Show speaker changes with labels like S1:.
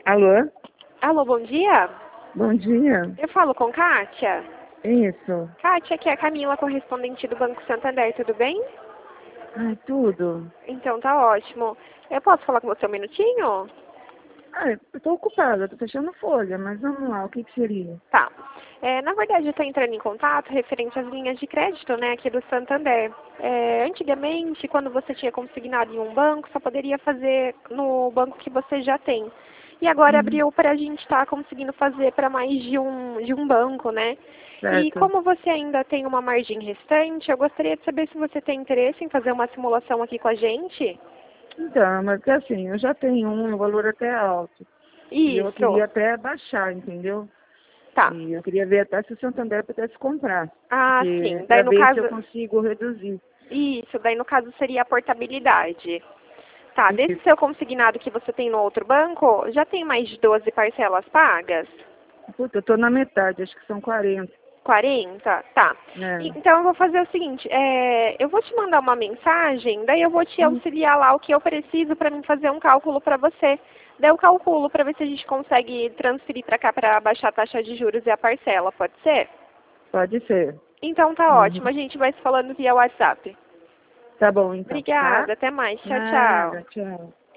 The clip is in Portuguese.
S1: Alô?
S2: Alô, bom dia.
S1: Bom dia.
S2: Eu falo com Kátia.
S1: Isso.
S2: Kátia, aqui é a Camila, correspondente do Banco Santander, tudo bem?
S1: Ai, tudo.
S2: Então tá ótimo. Eu posso falar com você um minutinho?
S1: Eu tô ocupada, tô fechando folha, mas vamos lá, o que seria?
S2: Tá. Na verdade, eu estou entrando em contato referente às linhas de crédito, né, aqui do Santander. Antigamente, quando você tinha consignado em um banco, só poderia fazer no banco que você já tem. E agora abriu para a gente estar conseguindo fazer para mais de um banco, né? E
S1: Certo.
S2: como você ainda tem uma margem restante, eu gostaria de saber se você tem interesse em fazer uma simulação aqui com a gente.
S1: Então, mas é assim, eu já tenho um valor até alto. E eu
S2: Isso.
S1: queria até baixar, entendeu?
S2: Tá.
S1: E eu queria ver até se o Santander pudesse comprar.
S2: Ah,
S1: Porque
S2: sim. Daí
S1: para
S2: no
S1: ver se
S2: caso,
S1: eu consigo reduzir.
S2: isso, daí no caso seria a portabilidade. Tá, desse
S1: Isso.
S2: seu consignado que você tem no outro banco, já tem mais de 12 parcelas pagas?
S1: Puta, eu tô na metade, acho que são 40.
S2: 40? Tá.
S1: Né?
S2: Então eu vou fazer o seguinte, eu vou te mandar uma mensagem, daí eu vou te auxiliar lá o que eu preciso para mim fazer um cálculo para você. Daí eu calculo para ver se a gente consegue transferir para cá para baixar a taxa de juros e a parcela, pode ser?
S1: Pode ser.
S2: Então tá
S1: Uhum.
S2: ótimo, a gente vai se falando via WhatsApp.
S1: Tá bom, então, tá?
S2: Obrigada, até mais. Tchau, tchau.
S1: Nada, tchau.